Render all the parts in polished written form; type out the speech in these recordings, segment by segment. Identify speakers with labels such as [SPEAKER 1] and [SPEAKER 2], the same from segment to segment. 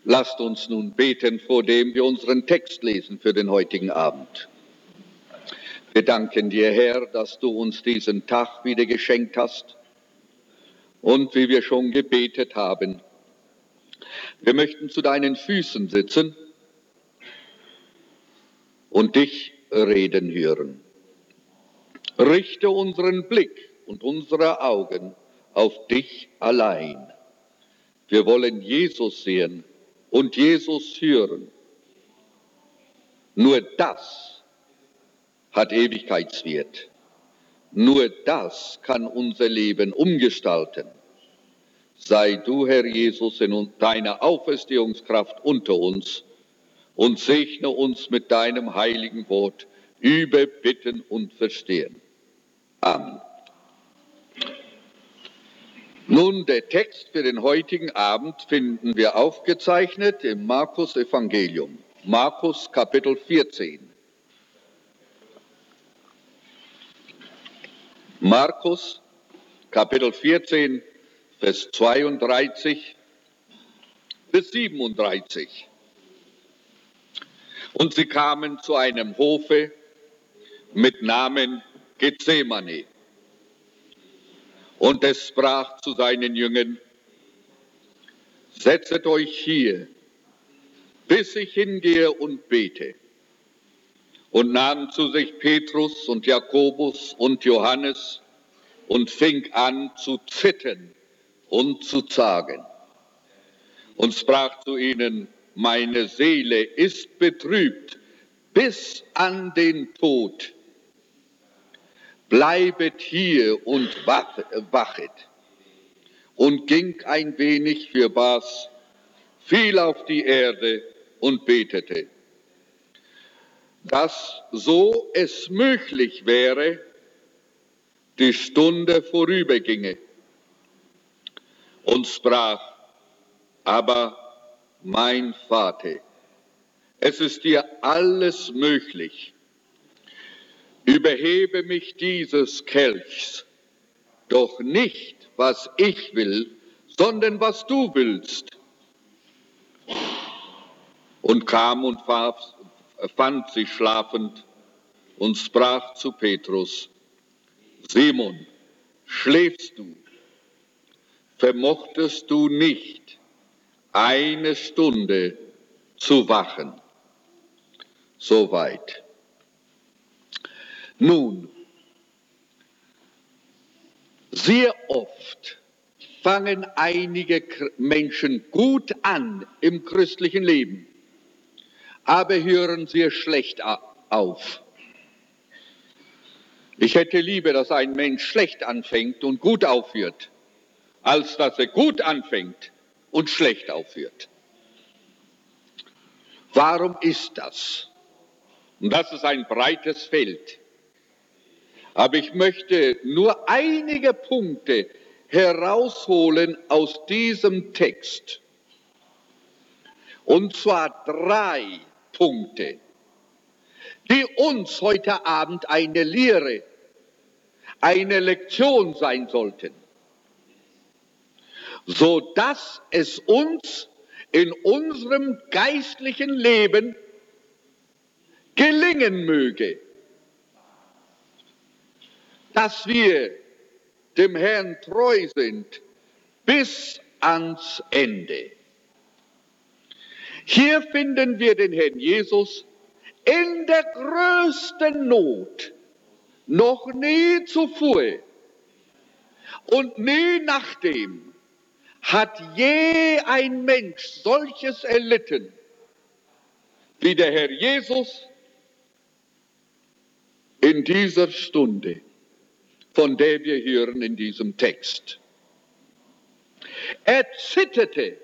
[SPEAKER 1] Lasst uns nun beten, vor dem wir unseren Text lesen für den heutigen Abend. Wir danken dir, Herr, dass du uns diesen Tag wieder geschenkt hast. Und wie wir schon gebetet haben, wir möchten zu deinen Füßen sitzen und dich reden hören. Richte unseren Blick und unsere Augen auf dich allein. Wir wollen Jesus sehen und Jesus hören. Nur das hat Ewigkeitswert. Nur das kann unser Leben umgestalten. Sei du, Herr Jesus, in deiner Auferstehungskraft unter uns und segne uns mit deinem heiligen Wort über Bitten und Verstehen. Amen. Nun, der Text für den heutigen Abend finden wir aufgezeichnet im Markus-Evangelium. Markus Kapitel 14. Markus Kapitel 14, Vers 32 bis 37. Und sie kamen zu einem Hofe mit Namen Gethsemane. Und es sprach zu seinen Jüngern: Setzet euch hier, bis ich hingehe und bete. Und nahm zu sich Petrus und Jakobus und Johannes und fing an zu zittern und zu zagen. Und sprach zu ihnen: Meine Seele ist betrübt bis an den Tod. Bleibet hier und wachet. Und ging ein wenig fürbaß, fiel auf die Erde und betete, dass, so es möglich wäre, die Stunde vorüberginge. Und sprach: Aber mein Vater, es ist dir alles möglich. Überhebe mich dieses Kelchs, doch nicht, was ich will, sondern was du willst. Und kam und fand sie schlafend und sprach zu Petrus: Simon, schläfst du? Vermochtest du nicht, eine Stunde zu wachen? Soweit. Nun, sehr oft fangen einige Menschen gut an im christlichen Leben, aber hören sehr schlecht auf. Ich hätte lieber, dass ein Mensch schlecht anfängt und gut aufhört, als dass er gut anfängt und schlecht aufhört. Warum ist das? Und das ist ein breites Feld. Aber ich möchte nur einige Punkte herausholen aus diesem Text. Und zwar 3 Punkte, die uns heute Abend eine Lehre, eine Lektion sein sollten, sodass es uns in unserem geistlichen Leben gelingen möge, dass wir dem Herrn treu sind bis ans Ende. Hier finden wir den Herrn Jesus in der größten Not, noch nie zuvor und nie nachdem hat je ein Mensch solches erlitten wie der Herr Jesus in dieser Stunde, von der wir hören in diesem Text. Er zitterte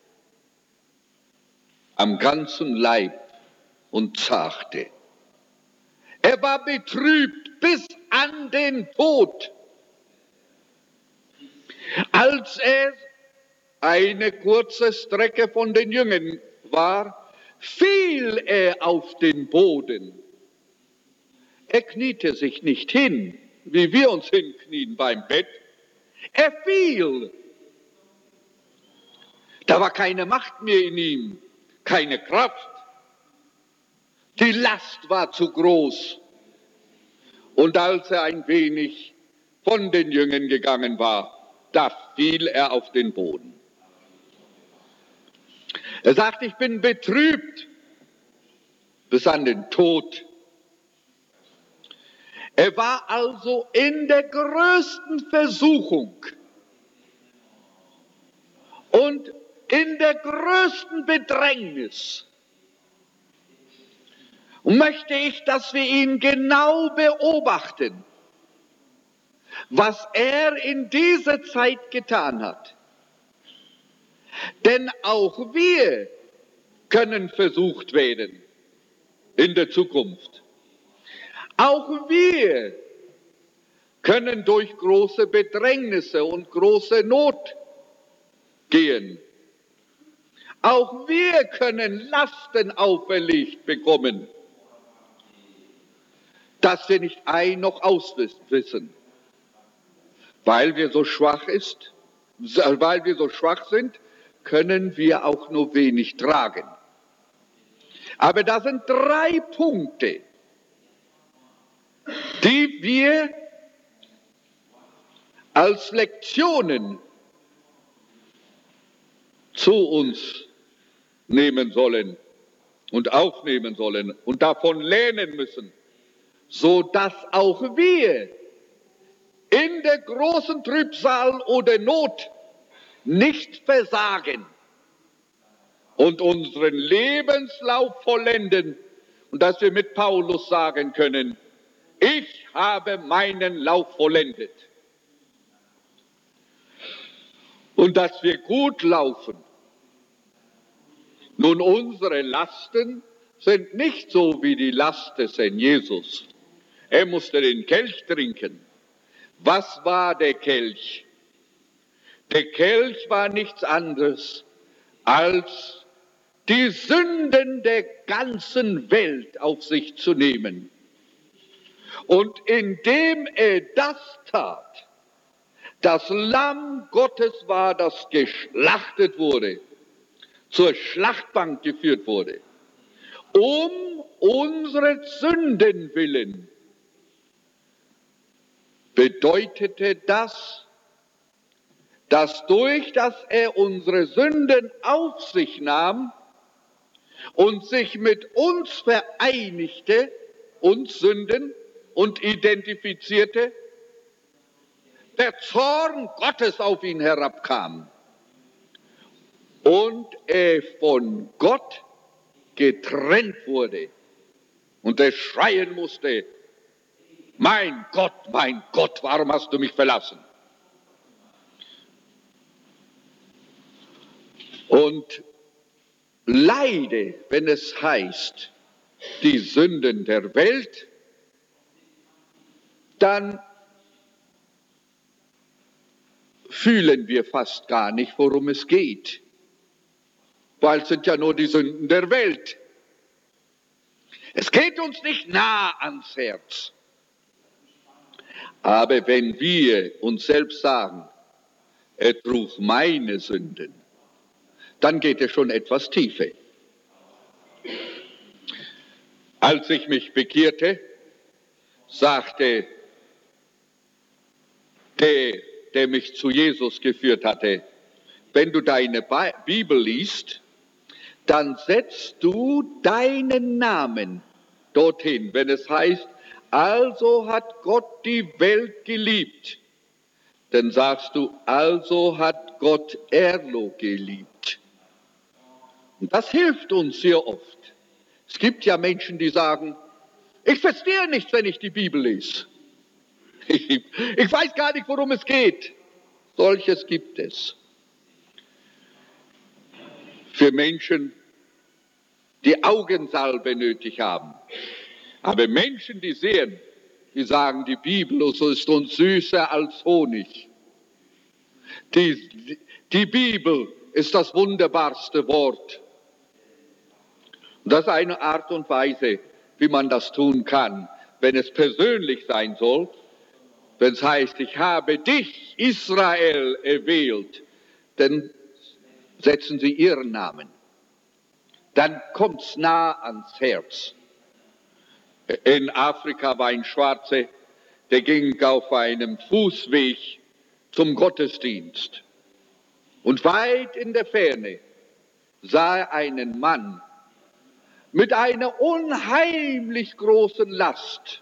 [SPEAKER 1] am ganzen Leib und zagte. Er war betrübt bis an den Tod. Als er eine kurze Strecke von den Jüngern war, fiel er auf den Boden. Er kniete sich nicht hin, wie wir uns hinknien beim Bett. Er fiel. Da war keine Macht mehr in ihm, keine Kraft. Die Last war zu groß. Und als er ein wenig von den Jüngern gegangen war, da fiel er auf den Boden. Er sagt, ich bin betrübt bis an den Tod. Er war also in der größten Versuchung und in der größten Bedrängnis. Und möchte ich, dass wir ihn genau beobachten, was er in dieser Zeit getan hat. Denn auch wir können versucht werden in der Zukunft. Auch wir können durch große Bedrängnisse und große Not gehen. Auch wir können Lasten auferlegt bekommen, dass wir nicht ein noch auswissen. Weil wir so schwach sind, können wir auch nur wenig tragen. Aber da sind 3 Punkte, die wir als Lektionen zu uns nehmen sollen und aufnehmen sollen und davon lernen müssen, so dass auch wir in der großen Trübsal oder Not nicht versagen und unseren Lebenslauf vollenden und dass wir mit Paulus sagen können, ich habe meinen Lauf vollendet. Und dass wir gut laufen. Nun, unsere Lasten sind nicht so wie die Last des Herrn Jesus. Er musste den Kelch trinken. Was war der Kelch? Der Kelch war nichts anderes als die Sünden der ganzen Welt auf sich zu nehmen. Und indem er das tat, das Lamm Gottes war, das geschlachtet wurde, zur Schlachtbank geführt wurde, um unsere Sünden willen, bedeutete das, dass durch das er unsere Sünden auf sich nahm und sich mit uns vereinigte, uns Sünden, und identifizierte, der Zorn Gottes auf ihn herabkam und er von Gott getrennt wurde und er schreien musste, mein Gott, warum hast du mich verlassen? Und leide, wenn es heißt, die Sünden der Welt, dann fühlen wir fast gar nicht, worum es geht, weil es sind ja nur die Sünden der Welt. Es geht uns nicht nah ans Herz. Aber wenn wir uns selbst sagen, er trug meine Sünden, dann geht es schon etwas tiefer. Als ich mich bekehrte, sagte der mich zu Jesus geführt hatte, wenn du deine Bibel liest, dann setzt du deinen Namen dorthin, wenn es heißt, also hat Gott die Welt geliebt, dann sagst du, also hat Gott Erlo geliebt. Und das hilft uns sehr oft. Es gibt ja Menschen, die sagen, ich verstehe nichts, wenn ich die Bibel lese. Ich weiß gar nicht, worum es geht. Solches gibt es. Für Menschen, die Augensalbe nötig haben. Aber Menschen, die sehen, die sagen, die Bibel ist uns süßer als Honig. Die Bibel ist das wunderbarste Wort. Und das ist eine Art und Weise, wie man das tun kann, wenn es persönlich sein soll. Wenn es heißt, ich habe dich, Israel, erwählt. Denn setzen Sie Ihren Namen. Dann kommt's nah ans Herz. In Afrika war ein Schwarzer, der ging auf einem Fußweg zum Gottesdienst. Und weit in der Ferne sah er einen Mann mit einer unheimlich großen Last.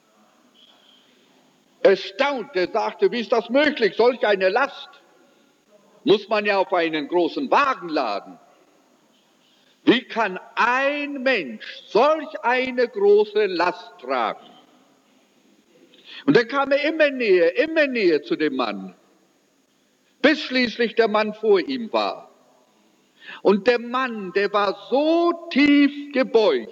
[SPEAKER 1] Erstaunt, er sagte, wie ist das möglich? Solch eine Last muss man ja auf einen großen Wagen laden. Wie kann ein Mensch solch eine große Last tragen? Und dann kam er immer näher zu dem Mann, bis schließlich der Mann vor ihm war. Und der Mann, der war so tief gebeugt,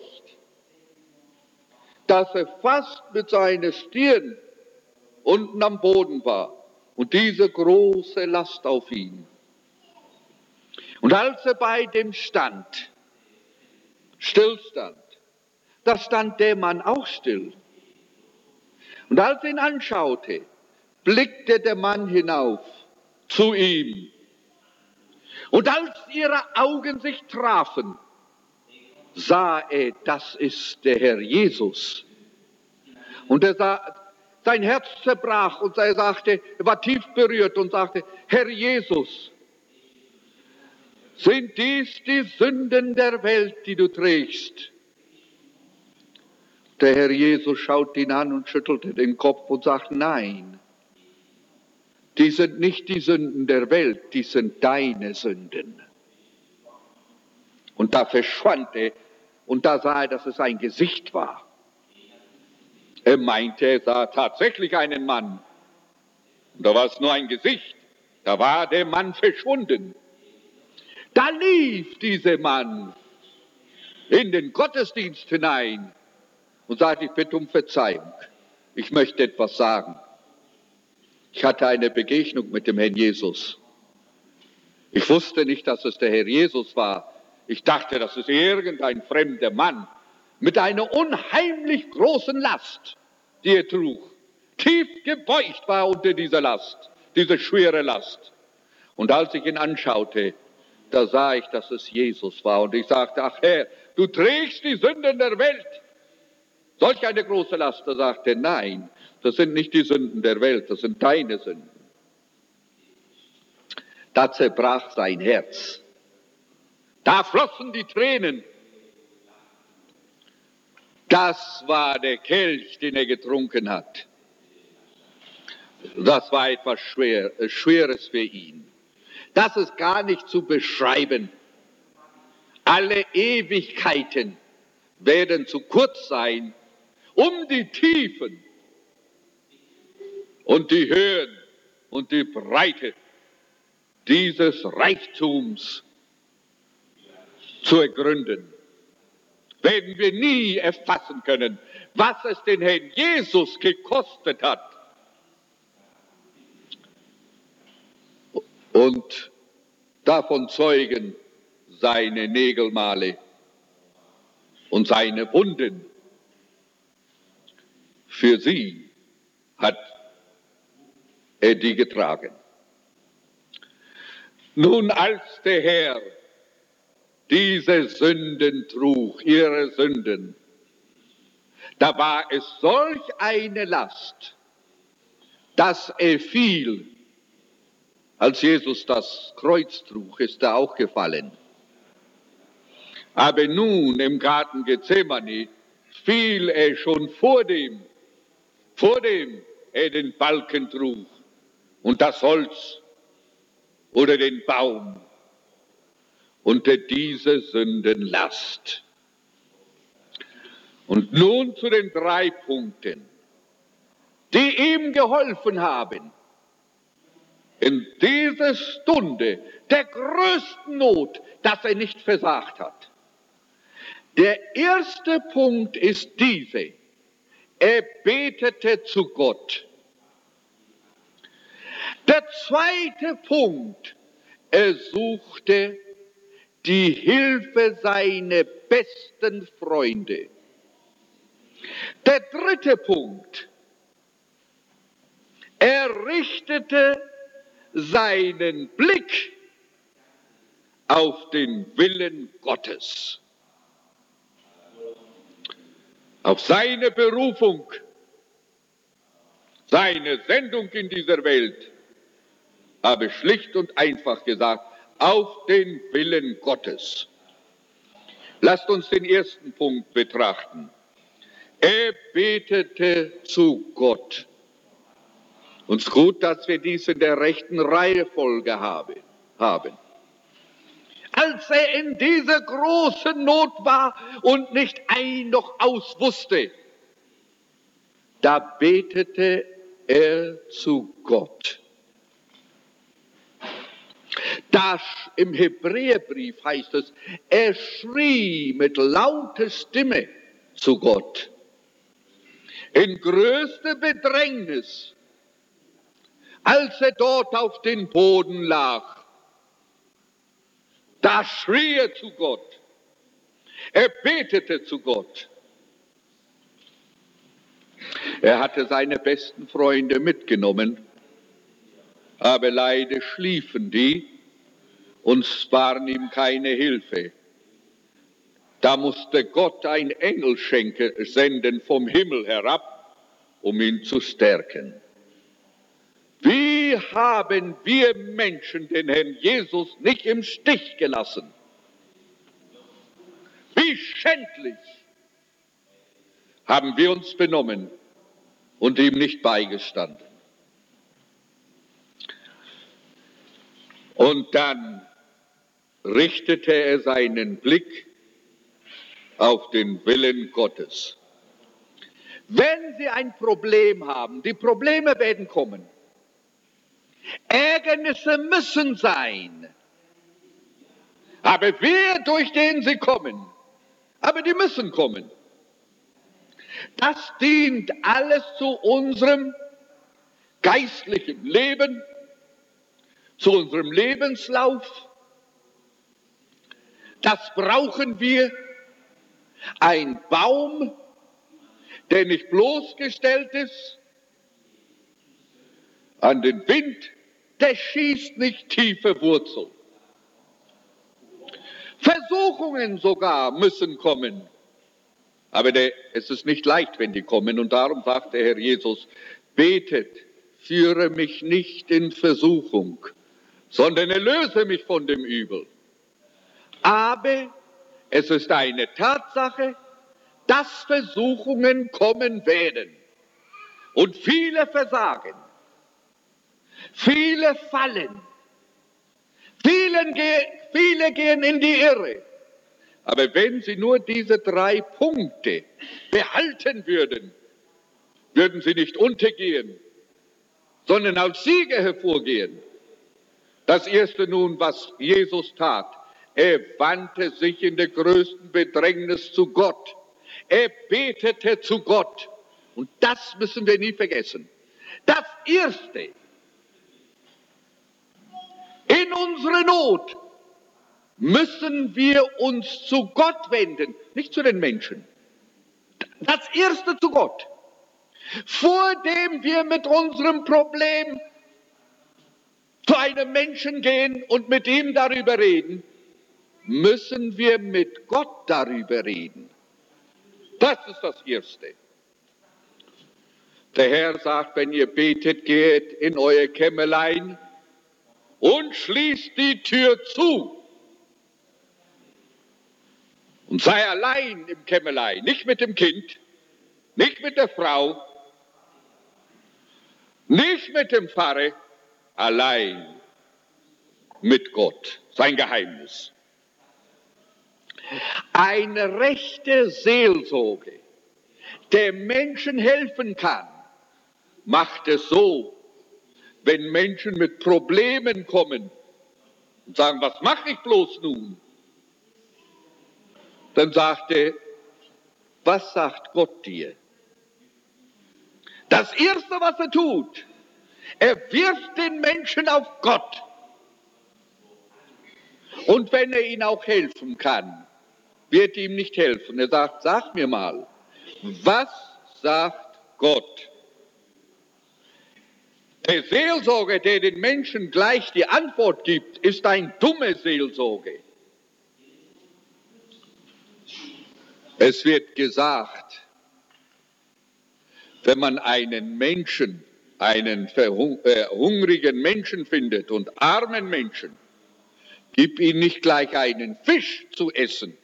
[SPEAKER 1] dass er fast mit seiner Stirn unten am Boden war. Und diese große Last auf ihn. Und als er bei dem stillstand, da stand der Mann auch still. Und als er ihn anschaute, blickte der Mann hinauf zu ihm. Und als ihre Augen sich trafen, sah er, das ist der Herr Jesus. Und er sah, sein Herz zerbrach und er sagte, er war tief berührt und sagte, Herr Jesus, sind dies die Sünden der Welt, die du trägst? Der Herr Jesus schaut ihn an und schüttelte den Kopf und sagt, nein, die sind nicht die Sünden der Welt, die sind deine Sünden. Und da verschwand er und da sah er, dass es ein Gesicht war. Er meinte, er sah tatsächlich einen Mann. Und da war es nur ein Gesicht. Da war der Mann verschwunden. Da lief dieser Mann in den Gottesdienst hinein und sagte, ich bitte um Verzeihung. Ich möchte etwas sagen. Ich hatte eine Begegnung mit dem Herrn Jesus. Ich wusste nicht, dass es der Herr Jesus war. Ich dachte, das ist irgendein fremder Mann mit einer unheimlich großen Last, die er trug. Tief gebeugt war unter dieser Last, diese schwere Last. Und als ich ihn anschaute, da sah ich, dass es Jesus war. Und ich sagte, ach Herr, du trägst die Sünden der Welt. Solch eine große Last. Da sagte er, nein, das sind nicht die Sünden der Welt, das sind deine Sünden. Da zerbrach sein Herz. Da flossen die Tränen. Das war der Kelch, den er getrunken hat. Das war etwas Schweres für ihn. Das ist gar nicht zu beschreiben. Alle Ewigkeiten werden zu kurz sein, um die Tiefen und die Höhen und die Breite dieses Reichtums zu ergründen. Werden wir nie erfassen können, was es den Herrn Jesus gekostet hat. Und davon zeugen seine Nägelmale und seine Wunden. Für sie hat er die getragen. Nun, als der Herr diese Sünden trug, ihre Sünden, da war es solch eine Last, dass er fiel. Als Jesus das Kreuz trug, ist er auch gefallen. Aber nun im Garten Gethsemane fiel er schon vor dem er den Balken trug und das Holz oder den Baum unter diese Sündenlast. Und nun zu den 3 Punkten, die ihm geholfen haben, in dieser Stunde der größten Not, dass er nicht versagt hat. Der erste Punkt ist diese: Er betete zu Gott. Der zweite Punkt: Er suchte die Hilfe seiner besten Freunde. Der dritte Punkt: Er richtete seinen Blick auf den Willen Gottes, auf seine Berufung, seine Sendung in dieser Welt, habe schlicht und einfach gesagt, auf den Willen Gottes. Lasst uns den ersten Punkt betrachten. Er betete zu Gott. Und es ist gut, dass wir dies in der rechten Reihenfolge haben. Als er in dieser großen Not war und nicht ein noch aus wusste, da betete er zu Gott. Da im Hebräerbrief heißt es, er schrie mit lauter Stimme zu Gott. In größter Bedrängnis, als er dort auf dem Boden lag, da schrie er zu Gott. Er betete zu Gott. Er hatte seine besten Freunde mitgenommen, aber leider schliefen die und es waren ihm keine Hilfe. Da musste Gott ein Engel senden vom Himmel herab, um ihn zu stärken. Wie haben wir Menschen den Herrn Jesus nicht im Stich gelassen? Wie schändlich haben wir uns benommen und ihm nicht beigestanden. Und dann richtete er seinen Blick auf den Willen Gottes. Wenn Sie ein Problem haben, die Probleme werden kommen, Ärgernisse müssen sein, aber wer durch den sie kommen, aber die müssen kommen. Das dient alles zu unserem geistlichen Leben, zu unserem Lebenslauf. Das brauchen wir. Ein Baum, der nicht bloßgestellt ist an den Wind, der schießt nicht tiefe Wurzeln. Versuchungen sogar müssen kommen. Aber es ist nicht leicht, wenn die kommen. Und darum sagt der Herr Jesus, betet, führe mich nicht in Versuchung, sondern erlöse mich von dem Übel. Aber es ist eine Tatsache, dass Versuchungen kommen werden. Und viele versagen. Viele fallen. Viele gehen in die Irre. Aber wenn sie nur diese 3 Punkte behalten würden, würden sie nicht untergehen, sondern als Sieger hervorgehen. Das erste nun, was Jesus tat, er wandte sich in der größten Bedrängnis zu Gott. Er betete zu Gott. Und das müssen wir nie vergessen. Das Erste, in unserer Not müssen wir uns zu Gott wenden, nicht zu den Menschen. Das Erste zu Gott. Vor dem wir mit unserem Problem zu einem Menschen gehen und mit ihm darüber reden, müssen wir mit Gott darüber reden. Das ist das Erste. Der Herr sagt, wenn ihr betet, geht in euer Kämmerlein und schließt die Tür zu. Und sei allein im Kämmerlein, nicht mit dem Kind, nicht mit der Frau, nicht mit dem Pfarrer, allein mit Gott, sein Geheimnis. Eine rechte Seelsorge, der Menschen helfen kann, macht es so, wenn Menschen mit Problemen kommen und sagen, was mache ich bloß nun? Dann sagt er, was sagt Gott dir? Das Erste, was er tut, er wirft den Menschen auf Gott. Und wenn er ihnen auch helfen kann, wird ihm nicht helfen. Er sagt, sag mir mal, was sagt Gott? Der Seelsorger, der den Menschen gleich die Antwort gibt, ist eine dumme Seelsorge. Es wird gesagt, wenn man einen Menschen, einen hungrigen Menschen findet und armen Menschen, gib ihm nicht gleich einen Fisch zu essen,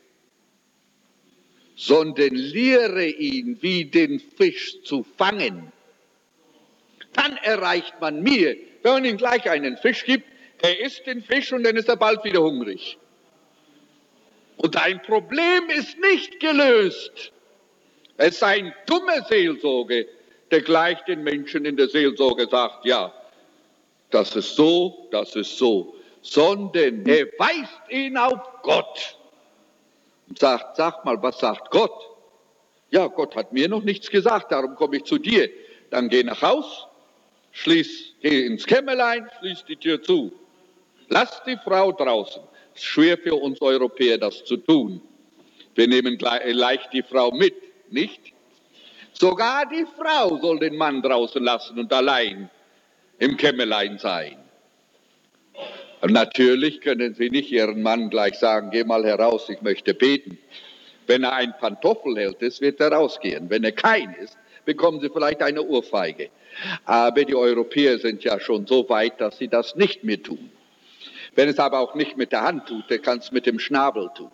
[SPEAKER 1] sondern lehre ihn, wie den Fisch zu fangen. Dann erreicht man mehr. Wenn man ihm gleich einen Fisch gibt, er isst den Fisch und dann ist er bald wieder hungrig. Und dein Problem ist nicht gelöst. Es ist ein dummer Seelsorge, der gleich den Menschen in der Seelsorge sagt, ja, das ist so, sondern er weist ihn auf Gott und sagt, sag mal, was sagt Gott? Ja, Gott hat mir noch nichts gesagt, darum komme ich zu dir. Dann geh nach Haus, geh ins Kämmerlein, schließ die Tür zu. Lass die Frau draußen. Es ist schwer für uns Europäer, das zu tun. Wir nehmen leicht die Frau mit, nicht? Sogar die Frau soll den Mann draußen lassen und allein im Kämmerlein sein. Und natürlich können Sie nicht Ihren Mann gleich sagen, geh mal heraus, ich möchte beten. Wenn er ein Pantoffel hält, wird er rausgehen. Wenn er kein ist, bekommen Sie vielleicht eine Ohrfeige. Aber die Europäer sind ja schon so weit, dass sie das nicht mehr tun. Wenn es aber auch nicht mit der Hand tut, der kann es mit dem Schnabel tun.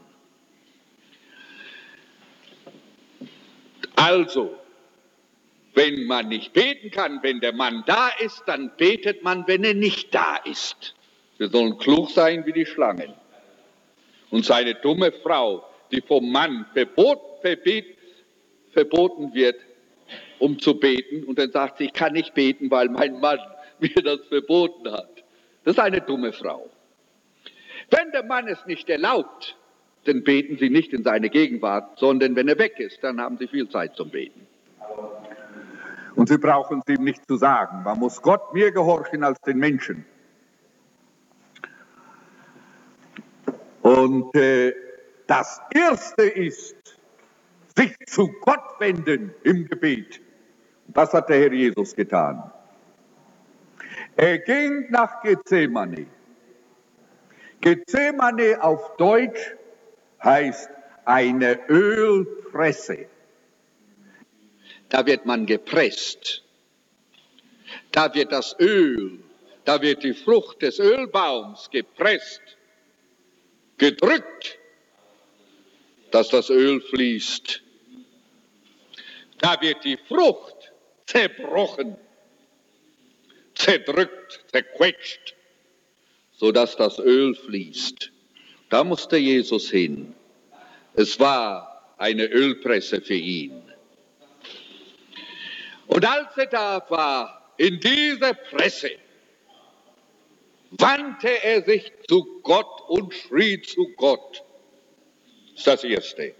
[SPEAKER 1] Also, wenn man nicht beten kann, wenn der Mann da ist, dann betet man, wenn er nicht da ist. Wir sollen klug sein wie die Schlangen. Und seine dumme Frau, die vom Mann verboten wird, um zu beten, und dann sagt sie, ich kann nicht beten, weil mein Mann mir das verboten hat. Das ist eine dumme Frau. Wenn der Mann es nicht erlaubt, dann beten Sie nicht in seine Gegenwart, sondern wenn er weg ist, dann haben Sie viel Zeit zum Beten. Und Sie brauchen es ihm nicht zu sagen. Man muss Gott mehr gehorchen als den Menschen. Und das Erste ist, sich zu Gott wenden im Gebet. Das hat der Herr Jesus getan. Er ging nach Gethsemane. Gethsemane auf Deutsch heißt eine Ölpresse. Da wird man gepresst. Da wird das Öl, da wird die Frucht des Ölbaums gepresst, gedrückt, dass das Öl fließt. Da wird die Frucht zerbrochen, zerdrückt, zerquetscht, sodass das Öl fließt. Da musste Jesus hin. Es war eine Ölpresse für ihn. Und als er da war, in dieser Presse, wandte er sich zu Gott und schrie zu Gott. Das ist das Erste.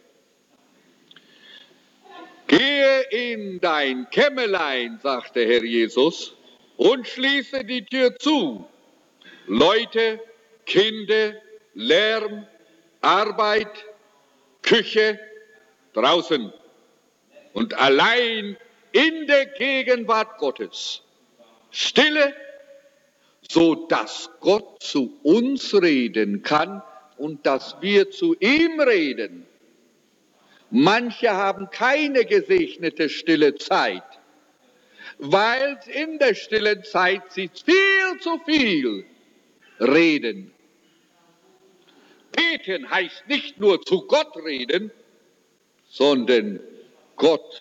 [SPEAKER 1] Gehe in dein Kämmerlein, sagte Herr Jesus, und schließe die Tür zu. Leute, Kinder, Lärm, Arbeit, Küche, draußen und allein in der Gegenwart Gottes. Stille, so dass Gott zu uns reden kann und dass wir zu ihm reden. Manche haben keine gesegnete stille Zeit, weil in der stillen Zeit sie viel zu viel reden. Beten heißt nicht nur zu Gott reden, sondern Gott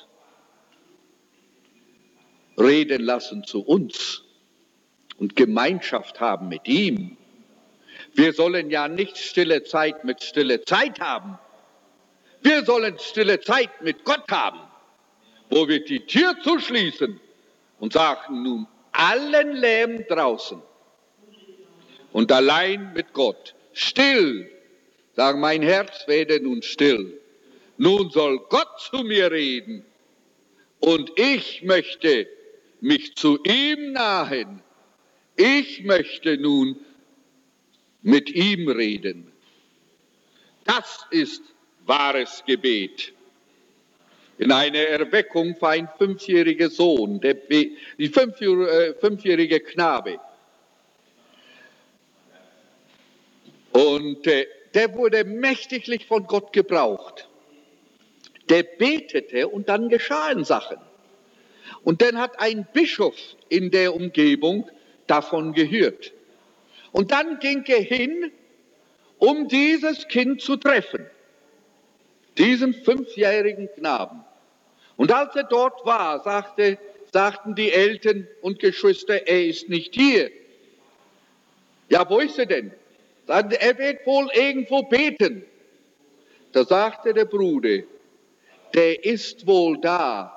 [SPEAKER 1] reden lassen zu uns und Gemeinschaft haben mit ihm. Wir sollen ja nicht stille Zeit mit stille Zeit haben. Wir sollen stille Zeit mit Gott haben, wo wir die Tür zuschließen und sagen, nun allen Lärm draußen und allein mit Gott. Still, sagen, mein Herz werde nun still. Nun soll Gott zu mir reden und ich möchte mich zu ihm nahen. Ich möchte nun mit ihm reden. Das ist wahres Gebet. in eine Erweckung für ein 5-jähriger Sohn, die 5-jährige Knabe. Und der wurde mächtiglich von Gott gebraucht. Der betete und dann geschahen Sachen. Und dann hat ein Bischof in der Umgebung davon gehört. Und dann ging er hin, um dieses Kind zu treffen, diesen 5-jährigen Knaben. Und als er dort war, sagten die Eltern und Geschwister, er ist nicht hier. Ja, wo ist er denn? Sagten, er wird wohl irgendwo beten. Da sagte der Bruder, der ist wohl da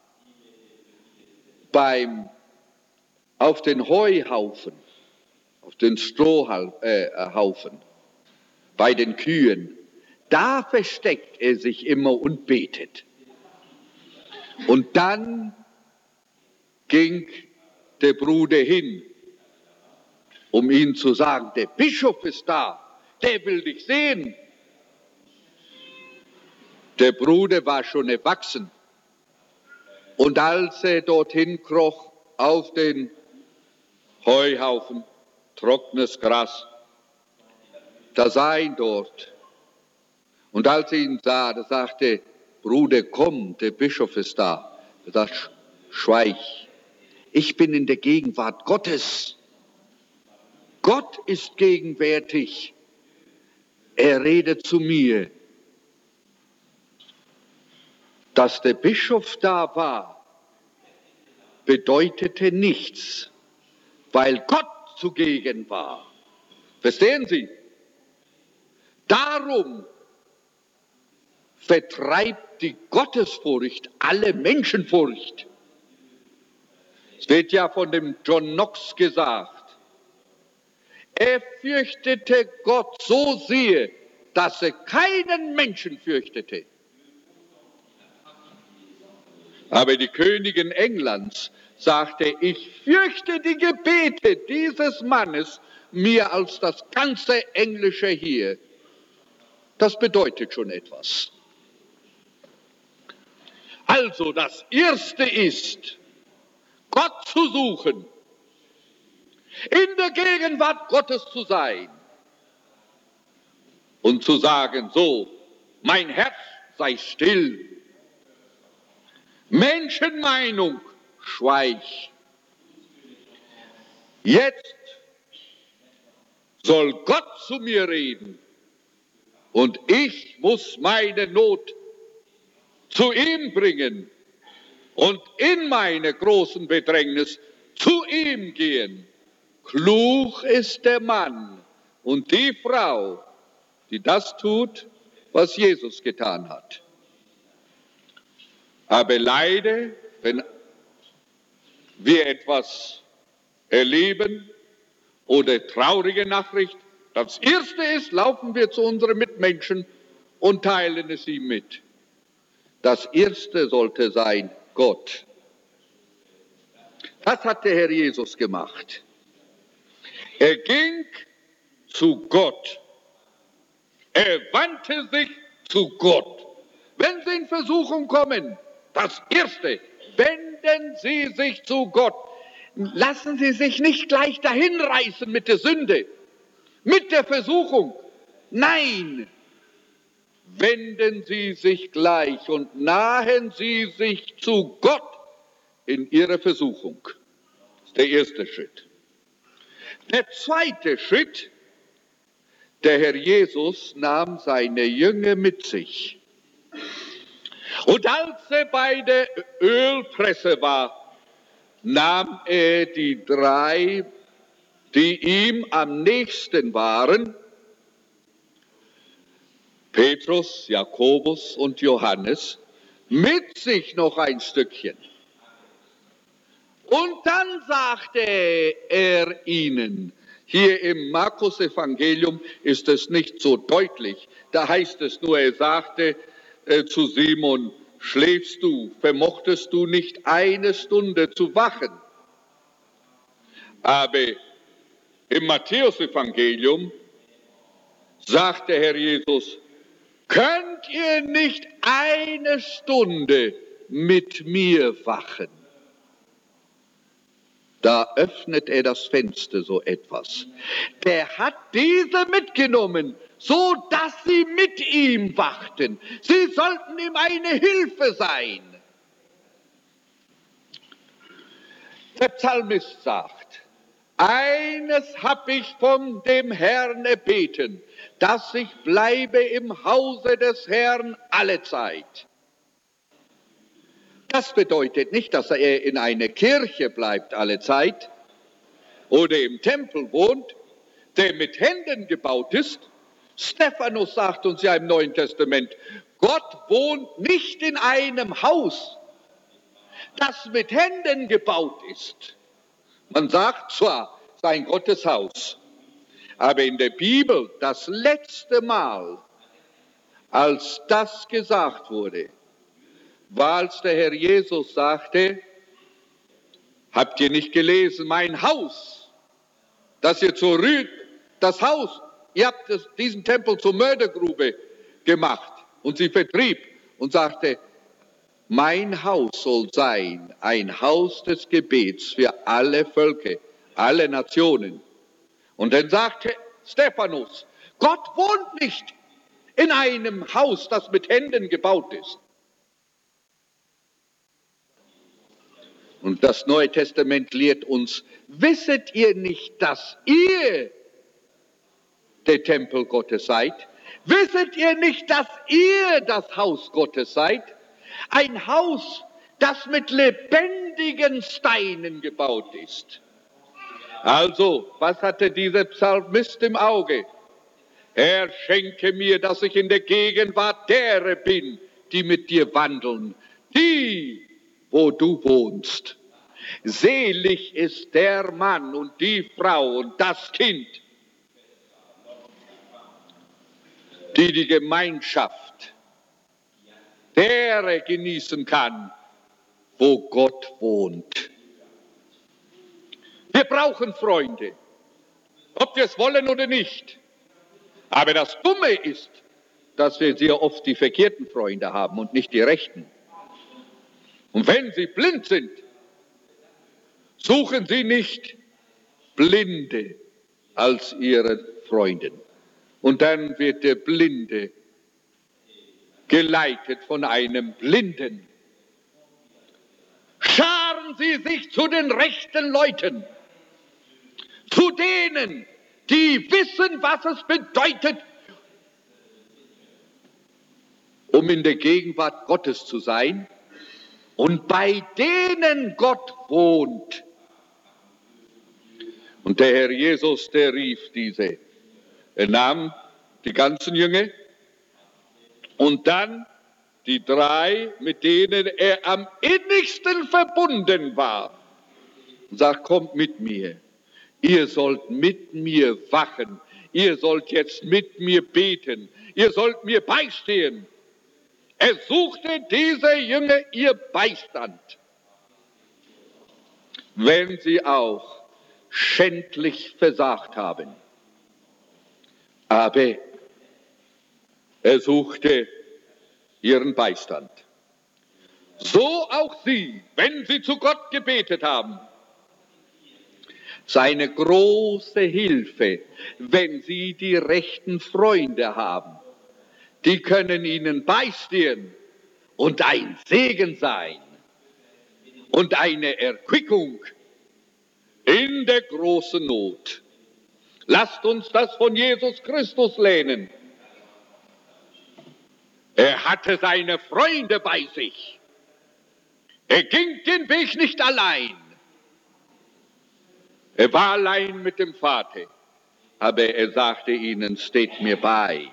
[SPEAKER 1] auf den Heuhaufen, auf den Strohhaufen, bei den Kühen. Da versteckt er sich immer und betet. Und dann ging der Bruder hin, um ihm zu sagen, der Bischof ist da, der will dich sehen. Der Bruder war schon erwachsen. Und als er dorthin kroch auf den Heuhaufen, trockenes Gras, da sah ihn dort. Und als er ihn sah, da sagte, Bruder, komm, der Bischof ist da. Er sagt, schweig, ich bin in der Gegenwart Gottes. Gott ist gegenwärtig. Er redet zu mir. Dass der Bischof da war, bedeutete nichts, weil Gott zugegen war. Verstehen Sie? Darum vertreibt die Gottesfurcht alle Menschenfurcht. Es wird ja von dem John Knox gesagt, er fürchtete Gott so sehr, dass er keinen Menschen fürchtete. Aber die Königin Englands sagte, ich fürchte die Gebete dieses Mannes mehr als das ganze englische Heer. Das bedeutet schon etwas. Also das Erste ist, Gott zu suchen, in der Gegenwart Gottes zu sein und zu sagen, so, mein Herz sei still, Menschenmeinung, schweig. Jetzt soll Gott zu mir reden und ich muss meine Not zu ihm bringen und in meine großen Bedrängnis zu ihm gehen. Klug ist der Mann und die Frau, die das tut, was Jesus getan hat. Aber leider, wenn wir etwas erleben oder traurige Nachricht, das Erste ist, laufen wir zu unseren Mitmenschen und teilen es ihm mit. Das Erste sollte sein, Gott. Was hat der Herr Jesus gemacht? Er ging zu Gott. Er wandte sich zu Gott. Wenn Sie in Versuchung kommen, das Erste, wenden Sie sich zu Gott. Lassen Sie sich nicht gleich dahinreißen mit der Sünde, mit der Versuchung. Nein, wenden Sie sich gleich und nahen Sie sich zu Gott in Ihrer Versuchung. Das ist der erste Schritt. Der zweite Schritt, der Herr Jesus nahm seine Jünger mit sich. Und als er bei der Ölpresse war, nahm er die 3, die ihm am nächsten waren, Petrus, Jakobus und Johannes, mit sich noch ein Stückchen. Und dann sagte er ihnen, hier im Markus-Evangelium ist es nicht so deutlich, da heißt es nur, er sagte zu Simon, schläfst du, vermochtest du nicht eine Stunde zu wachen? Aber im Matthäus-Evangelium sagt der Herr Jesus, könnt ihr nicht eine Stunde mit mir wachen? Da öffnet er das Fenster so etwas. Der hat diese mitgenommen, so dass sie mit ihm wachten. Sie sollten ihm eine Hilfe sein. Der Psalmist sagt, eines hab ich von dem Herrn erbeten, dass ich bleibe im Hause des Herrn alle Zeit. Das bedeutet nicht, dass er in einer Kirche bleibt alle Zeit oder im Tempel wohnt, der mit Händen gebaut ist. Stephanus sagt uns ja im Neuen Testament, Gott wohnt nicht in einem Haus, das mit Händen gebaut ist. Man sagt zwar, sein Gotteshaus, aber in der Bibel das letzte Mal, als das gesagt wurde, war, als der Herr Jesus sagte, habt ihr nicht gelesen, mein Haus, das ihr zur das Haus, ihr habt diesen Tempel zur Mördergrube gemacht und sie vertrieb und sagte, mein Haus soll sein, ein Haus des Gebets für alle Völker, alle Nationen. Und dann sagte Stephanus, Gott wohnt nicht in einem Haus, das mit Händen gebaut ist. Und das Neue Testament lehrt uns, wisset ihr nicht, dass ihr der Tempel Gottes seid? Wisset ihr nicht, dass ihr das Haus Gottes seid? Ein Haus, das mit lebendigen Steinen gebaut ist. Also, was hatte dieser Psalmist im Auge? Herr, schenke mir, dass ich in der Gegenwart derer bin, die mit dir wandeln, die, wo du wohnst. Selig ist der Mann und die Frau und das Kind, die die Gemeinschaft derer genießen kann, wo Gott wohnt. Wir brauchen Freunde, ob wir es wollen oder nicht. Aber das Dumme ist, dass wir sehr oft die verkehrten Freunde haben und nicht die rechten. Und wenn sie blind sind, suchen sie nicht Blinde als ihre Freunde. Und dann wird der Blinde geleitet von einem Blinden. Scharen Sie sich zu den rechten Leuten, zu denen, die wissen, was es bedeutet, um in der Gegenwart Gottes zu sein und bei denen Gott wohnt. Und der Herr Jesus, der rief diese. Er nahm die ganzen Jünger und dann die drei, mit denen er am innigsten verbunden war, und sagt, kommt mit mir. Ihr sollt mit mir wachen. Ihr sollt jetzt mit mir beten. Ihr sollt mir beistehen. Er suchte diese Jünger ihr Beistand, wenn sie auch schändlich versagt haben. Aber er suchte ihren Beistand. So auch sie, wenn sie zu Gott gebetet haben. Seine große Hilfe, wenn sie die rechten Freunde haben. Die können ihnen beistehen und ein Segen sein und eine Erquickung in der großen Not. Lasst uns das von Jesus Christus lernen. Er hatte seine Freunde bei sich. Er ging den Weg nicht allein. Er war allein mit dem Vater, aber er sagte ihnen, steht mir bei.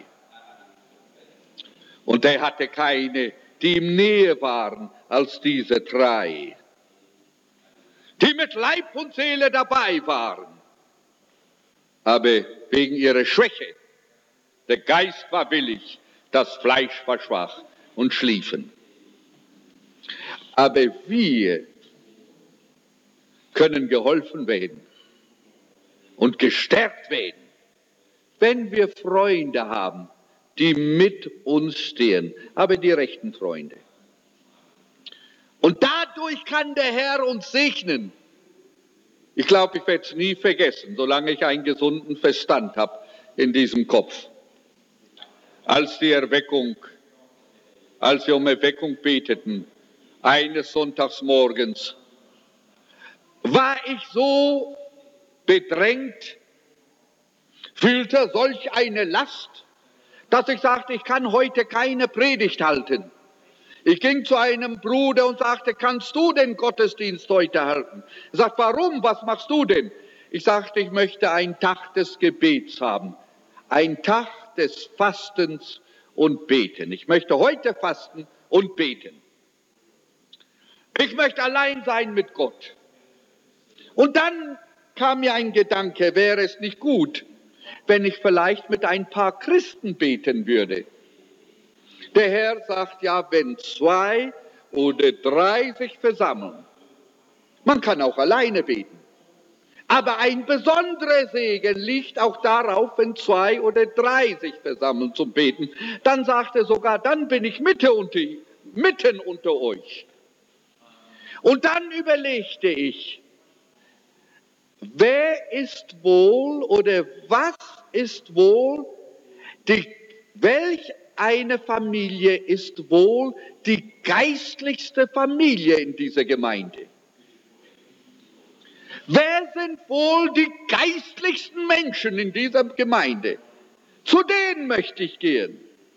[SPEAKER 1] Und er hatte keine, die ihm näher waren als diese drei, die mit Leib und Seele dabei waren. Aber wegen ihrer Schwäche, der Geist war willig, das Fleisch war schwach und schliefen. Aber wir können geholfen werden und gestärkt werden, wenn wir Freunde haben, die mit uns stehen, aber die rechten Freunde. Und dadurch kann der Herr uns segnen. Ich glaube, ich werde es nie vergessen, solange ich einen gesunden Verstand habe in diesem Kopf. Als wir um Erweckung beteten, eines Sonntagsmorgens, war ich so bedrängt, fühlte solch eine Last, dass ich sagte, ich kann heute keine Predigt halten. Ich ging zu einem Bruder und sagte, kannst du den Gottesdienst heute halten? Er sagt, warum? Was machst du denn? Ich sagte, ich möchte einen Tag des Gebets haben. Ein Tag des Fastens und Beten. Ich möchte heute fasten und beten. Ich möchte allein sein mit Gott. Und dann kam mir ein Gedanke, wäre es nicht gut, wenn ich vielleicht mit ein paar Christen beten würde? Der Herr sagt ja, wenn 2 oder 3 sich versammeln, man kann auch alleine beten. Aber ein besonderer Segen liegt auch darauf, wenn 2 oder 3 sich versammeln zum Beten. Dann sagt er sogar, dann bin ich mitten unter euch. Und dann überlegte ich, wer ist wohl oder was ist wohl, welch eine Familie ist wohl die geistlichste Familie in dieser Gemeinde? Wer sind wohl die geistlichsten Menschen in dieser Gemeinde? Zu denen möchte ich gehen.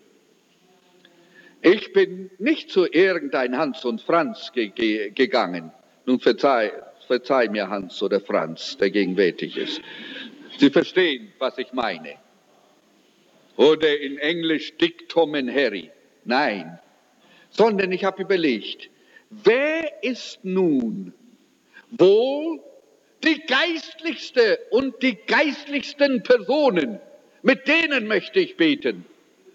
[SPEAKER 1] Ich bin nicht zu irgendein Hans und Franz gegangen. Nun verzeih mir Hans oder Franz, der gegenwärtig ist. Sie verstehen, was ich meine. Oder in Englisch Dick, Tom und Harry. Nein, sondern ich habe überlegt, wer ist nun wohl die geistlichste und die geistlichsten Personen, mit denen möchte ich beten?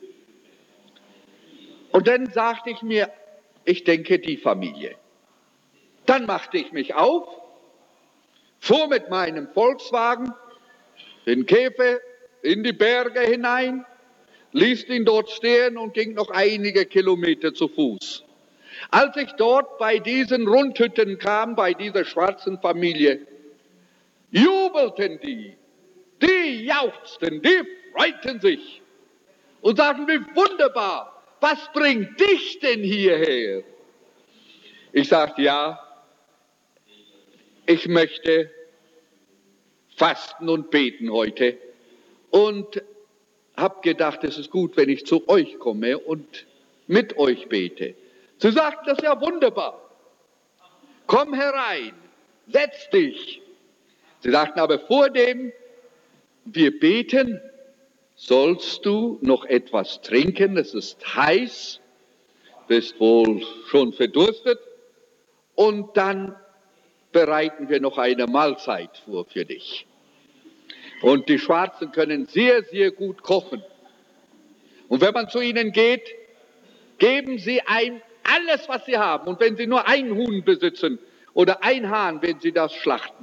[SPEAKER 1] Und dann sagte ich mir, ich denke die Familie. Dann machte ich mich auf, fuhr mit meinem Volkswagen den Käfer in die Berge hinein, ließ ihn dort stehen und ging noch einige Kilometer zu Fuß. Als ich dort bei diesen Rundhütten kam, bei dieser schwarzen Familie, jubelten die jauchzten, die freuten sich und sagten, wie wunderbar, was bringt dich denn hierher? Ich sagte, ja, ich möchte fasten und beten heute und habe gedacht, es ist gut, wenn ich zu euch komme und mit euch bete. Sie sagten, das ist ja wunderbar. Komm herein, setz dich. Sie sagten, aber vor dem wir beten, sollst du noch etwas trinken, es ist heiß, bist wohl schon verdurstet, und dann bereiten wir noch eine Mahlzeit vor für dich. Und die Schwarzen können sehr, sehr gut kochen. Und wenn man zu ihnen geht, geben sie ein alles, was sie haben. Und wenn sie nur ein Huhn besitzen oder ein Hahn, werden sie das schlachten.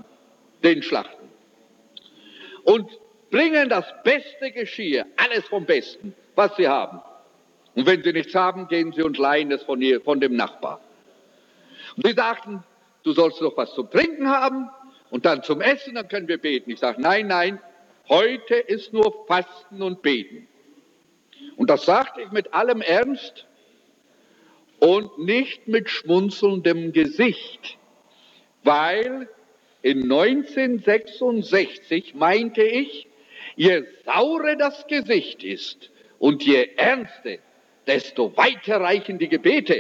[SPEAKER 1] Und bringen das beste Geschirr, alles vom Besten, was sie haben. Und wenn sie nichts haben, gehen sie und leihen es von dem Nachbar. Und sie sagten, du sollst noch was zum Trinken haben und dann zum Essen, dann können wir beten. Ich sage, nein, heute ist nur Fasten und Beten. Und das sagte ich mit allem Ernst und nicht mit schmunzelndem Gesicht, weil in 1966 meinte ich, je saurer das Gesicht ist und je ernster, desto weiter reichen die Gebete.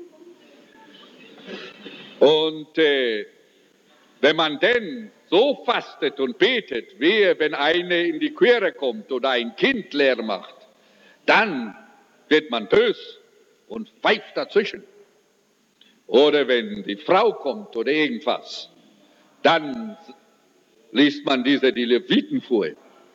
[SPEAKER 1] Und wenn man denn so fastet und betet, wie wenn eine in die Quere kommt oder ein Kind leer macht, dann wird man bös und pfeift dazwischen. Oder wenn die Frau kommt oder irgendwas, dann liest man die Leviten vor.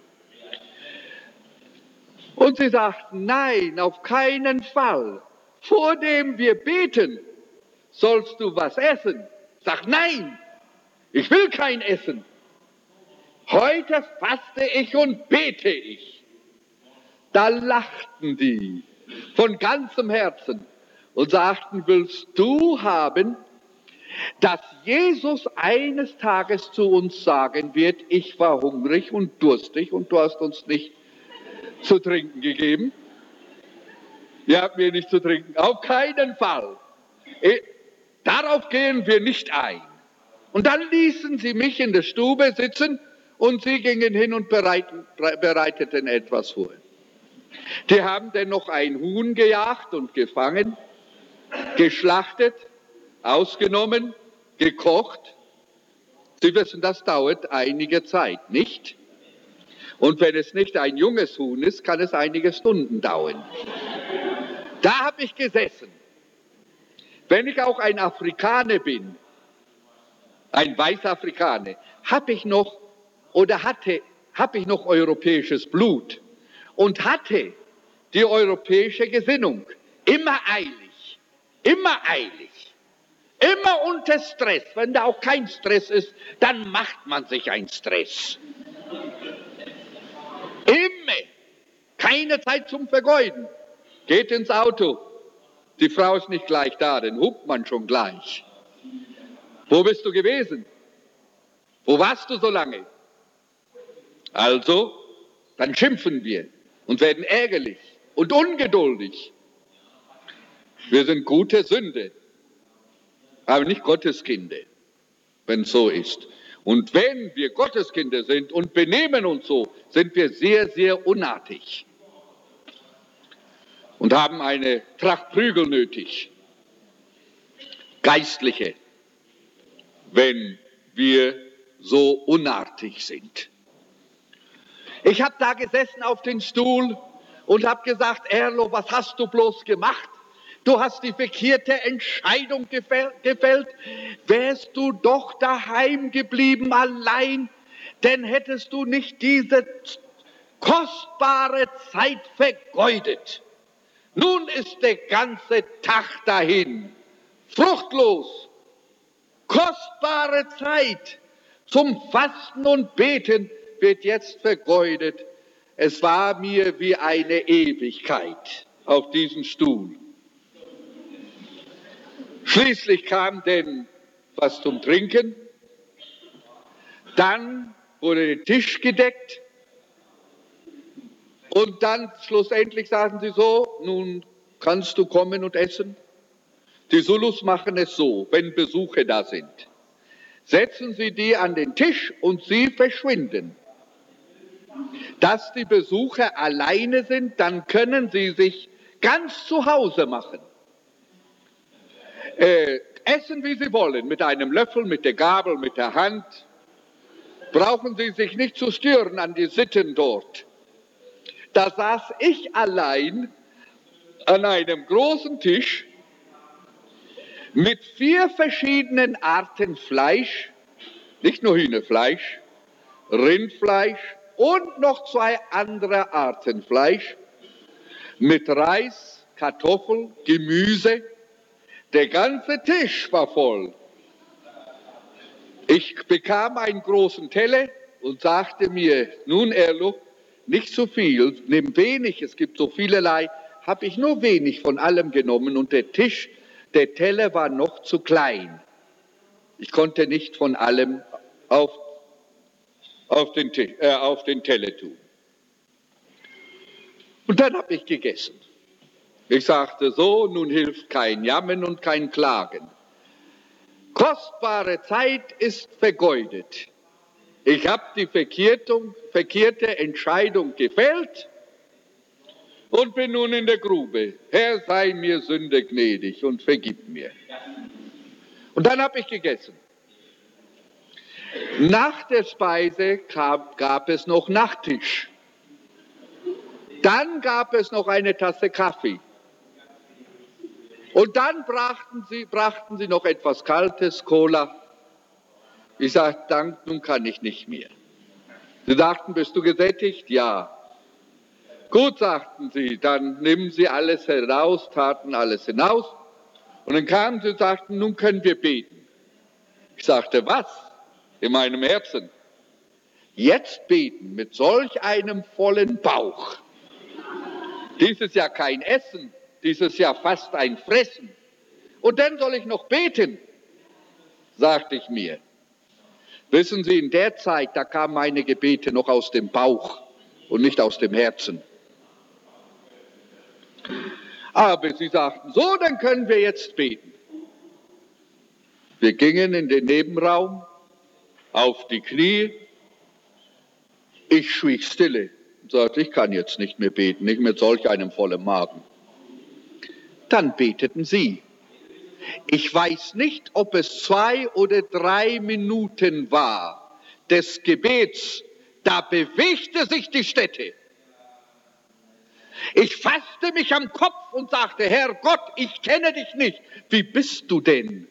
[SPEAKER 1] Und sie sagten, nein, auf keinen Fall. Vor dem wir beten, sollst du was essen. Sag, nein, ich will kein Essen. Heute faste ich und bete ich. Da lachten die von ganzem Herzen und sagten, willst du haben, dass Jesus eines Tages zu uns sagen wird, ich war hungrig und durstig und du hast uns nicht zu trinken gegeben? Ihr habt mir nicht zu trinken. Auf keinen Fall. Darauf gehen wir nicht ein. Und dann ließen sie mich in der Stube sitzen und sie gingen hin und bereiteten etwas vor. Die haben dann noch ein Huhn gejagt und gefangen, geschlachtet, ausgenommen, gekocht. Sie wissen, das dauert einige Zeit, nicht? Und wenn es nicht ein junges Huhn ist, kann es einige Stunden dauern. Da habe ich gesessen. Wenn ich auch ein Afrikaner bin, ein Weißafrikaner, habe ich noch europäisches Blut und hatte die europäische Gesinnung. Immer eilig, immer unter Stress. Wenn da auch kein Stress ist, dann macht man sich einen Stress. Immer. Keine Zeit zum Vergeuden. Geht ins Auto. Die Frau ist nicht gleich da, den hupt man schon gleich. Wo bist du gewesen? Wo warst du so lange? Also, dann schimpfen wir und werden ärgerlich und ungeduldig. Wir sind gute Sünder, aber nicht Gotteskinder, wenn es so ist. Und wenn wir Gotteskinder sind und benehmen uns so, sind wir sehr, sehr unartig und haben eine Tracht Prügel nötig, Geistliche, wenn wir so unartig sind. Ich habe da gesessen auf dem Stuhl und habe gesagt, Erlo, was hast du bloß gemacht? Du hast die verkehrte Entscheidung gefällt. Wärst du doch daheim geblieben allein, dann hättest du nicht diese kostbare Zeit vergeudet. Nun ist der ganze Tag dahin, fruchtlos, kostbare Zeit zum Fasten und Beten wird jetzt vergeudet. Es war mir wie eine Ewigkeit auf diesem Stuhl. Schließlich kam denn was zum Trinken. Dann wurde der Tisch gedeckt. Und dann schlussendlich sagten sie so, nun kannst du kommen und essen. Die Zulus machen es so, wenn Besucher da sind. Setzen Sie die an den Tisch und sie verschwinden. Dass die Besucher alleine sind, dann können sie sich ganz zu Hause machen. Essen, wie sie wollen, mit einem Löffel, mit der Gabel, mit der Hand. Brauchen sie sich nicht zu stören an die Sitten dort. Da saß ich allein an einem großen Tisch mit 4 verschiedenen Arten Fleisch, nicht nur Hühnerfleisch, Rindfleisch und noch 2 andere Arten Fleisch, mit Reis, Kartoffeln, Gemüse. Der ganze Tisch war voll. Ich bekam einen großen Teller und sagte mir, nun Erlo, nicht so viel, nimm wenig, es gibt so vielerlei, habe ich nur wenig von allem genommen und der Teller war noch zu klein. Ich konnte nicht von allem auf den Teller tun. Und dann habe ich gegessen. Ich sagte so, nun hilft kein Jammern und kein Klagen. Kostbare Zeit ist vergeudet. Ich habe die verkehrte Entscheidung gefällt und bin nun in der Grube. Herr, sei mir Sünder gnädig und vergib mir. Und dann habe ich gegessen. Nach der Speise gab es noch Nachtisch. Dann gab es noch eine Tasse Kaffee. Und dann brachten sie noch etwas Kaltes, Cola. Ich sagte, Dank, nun kann ich nicht mehr. Sie sagten, bist du gesättigt? Ja. Gut, sagten sie, dann nehmen Sie alles heraus, taten alles hinaus. Und dann kamen sie und sagten, nun können wir beten. Ich sagte, was? In meinem Herzen. Jetzt beten mit solch einem vollen Bauch. Dies ist ja kein Essen, dies ist ja fast ein Fressen. Und dann soll ich noch beten, sagte ich mir. Wissen Sie, in der Zeit, da kamen meine Gebete noch aus dem Bauch und nicht aus dem Herzen. Aber sie sagten, so, dann können wir jetzt beten. Wir gingen in den Nebenraum, auf die Knie. Ich schwieg stille und sagte, ich kann jetzt nicht mehr beten, nicht mit solch einem vollen Magen. Dann beteten sie. Ich weiß nicht, ob es 2 oder 3 Minuten war des Gebets, da bewegte sich die Stätte. Ich fasste mich am Kopf und sagte, Herr Gott, ich kenne dich nicht. Wie bist du denn?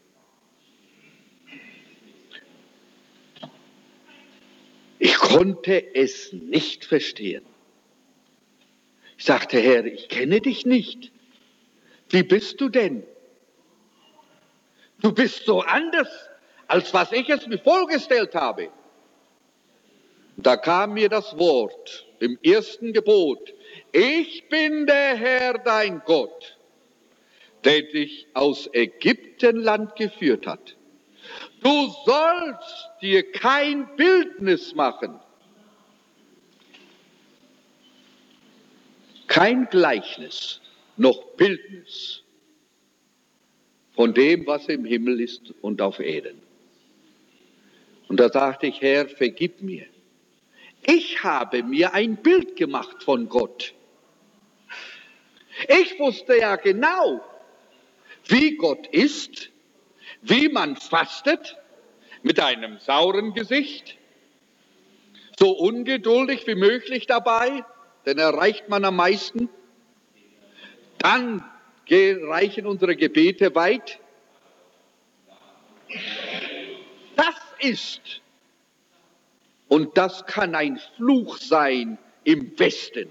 [SPEAKER 1] Ich konnte es nicht verstehen. Ich sagte, Herr, ich kenne dich nicht. Wie bist du denn? Du bist so anders, als was ich es mir vorgestellt habe. Da kam mir das Wort im ersten Gebot. Ich bin der Herr, dein Gott, der dich aus Ägyptenland geführt hat. Du sollst dir kein Bildnis machen, kein Gleichnis, noch Bildnis von dem, was im Himmel ist und auf Erden. Und da sagte ich, Herr, vergib mir. Ich habe mir ein Bild gemacht von Gott. Ich wusste ja genau, wie Gott ist, wie man fastet, mit einem sauren Gesicht, so ungeduldig wie möglich dabei, denn erreicht man am meisten. Dann reichen unsere Gebete weit. Das ist, und das kann ein Fluch sein im Westen,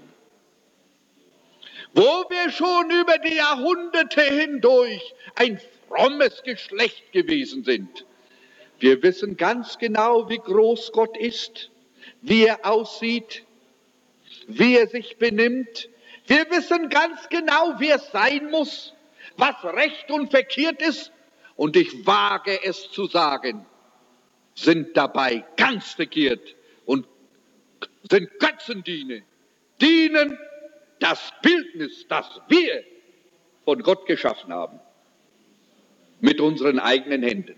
[SPEAKER 1] wo wir schon über die Jahrhunderte hindurch ein frommes Geschlecht gewesen sind. Wir wissen ganz genau, wie groß Gott ist, wie er aussieht, wie er sich benimmt. Wir wissen ganz genau, wie es sein muss, was recht und verkehrt ist. Und ich wage es zu sagen, sind dabei ganz verkehrt und sind Götzendiener, dienen das Bildnis, das wir von Gott geschaffen haben, mit unseren eigenen Händen.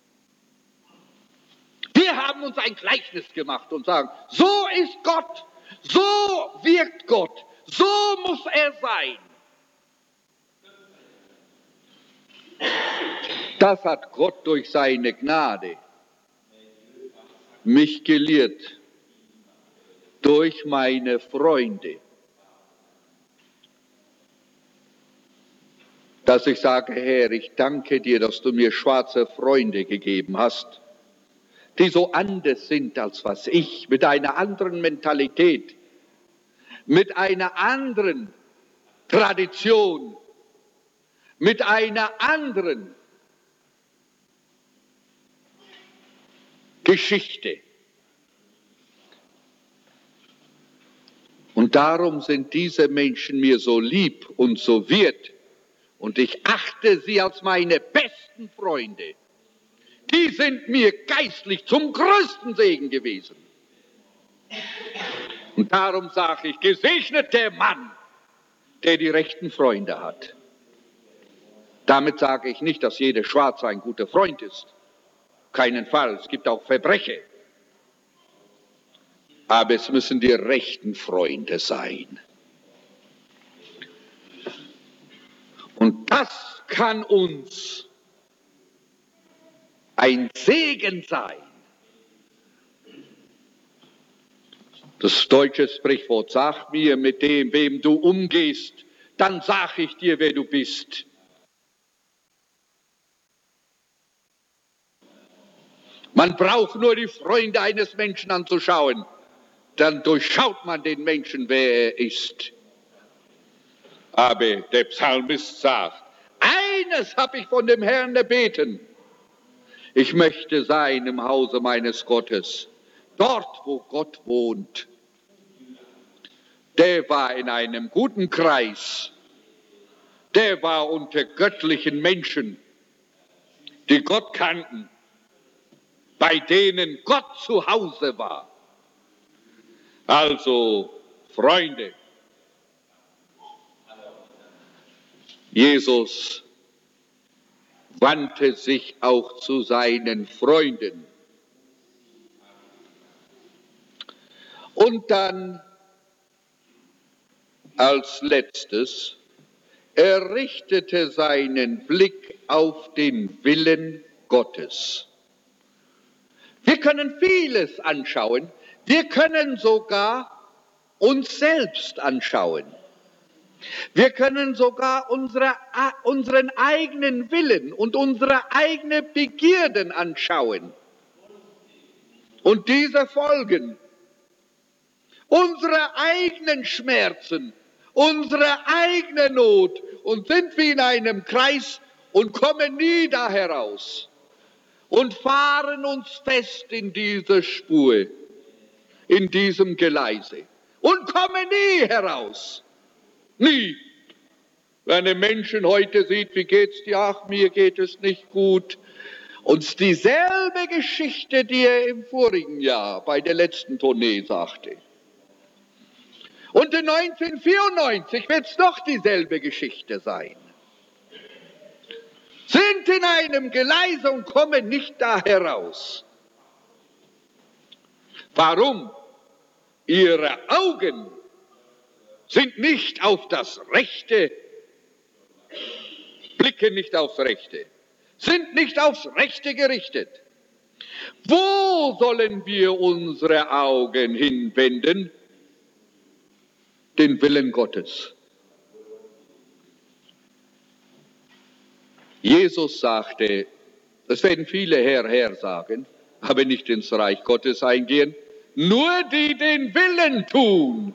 [SPEAKER 1] Wir haben uns ein Gleichnis gemacht und sagen, so ist Gott, so wirkt Gott, so muss er sein. Das hat Gott durch seine Gnade mich gelehrt, durch meine Freunde, dass ich sage, Herr, ich danke dir, dass du mir schwarze Freunde gegeben hast, die so anders sind als was ich, mit einer anderen Mentalität, mit einer anderen Tradition, mit einer anderen Geschichte. Und darum sind diese Menschen mir so lieb und so wert. Und ich achte sie als meine besten Freunde. Die sind mir geistlich zum größten Segen gewesen. Und darum sage ich, gesegnet der Mann, der die rechten Freunde hat. Damit sage ich nicht, dass jeder Schwarze ein guter Freund ist. Keinen Fall, es gibt auch Verbrecher. Aber es müssen die rechten Freunde sein. Und das kann uns ein Segen sein. Das deutsche Sprichwort sagt mir, mit dem, wem du umgehst, dann sag ich dir, wer du bist. Man braucht nur die Freunde eines Menschen anzuschauen, dann durchschaut man den Menschen, wer er ist. Aber der Psalmist sagt, eines habe ich von dem Herrn erbeten. Ich möchte sein im Hause meines Gottes, dort, wo Gott wohnt. der war in einem guten Kreis. Der war unter göttlichen Menschen, die Gott kannten, bei denen Gott zu Hause war. Also, Freunde, Jesus wandte sich auch zu seinen Freunden. Und dann als letztes, er richtete seinen Blick auf den Willen Gottes. Wir können vieles anschauen, wir können sogar uns selbst anschauen. Wir können sogar unseren eigenen Willen und unsere eigenen Begierden anschauen. Und diese folgen. Unsere eigenen Schmerzen, unsere eigene Not und sind wie in einem Kreis und kommen nie da heraus und fahren uns fest in diese Spur, in diesem Geleise und kommen nie heraus. Nie. Wenn ein Menschen heute sieht, wie geht's dir? Ach, mir geht es nicht gut. Und dieselbe Geschichte, die er im vorigen Jahr bei der letzten Tournee sagte. Und in 1994 wird es doch dieselbe Geschichte sein. Sind in einem Geleise und kommen nicht da heraus. Warum? Ihre Augen sind nicht auf das Rechte, blicken nicht aufs Rechte, sind nicht aufs Rechte gerichtet. Wo sollen wir unsere Augen hinwenden? Den Willen Gottes. Jesus sagte, das werden viele Herr sagen, aber nicht ins Reich Gottes eingehen, nur die den Willen tun.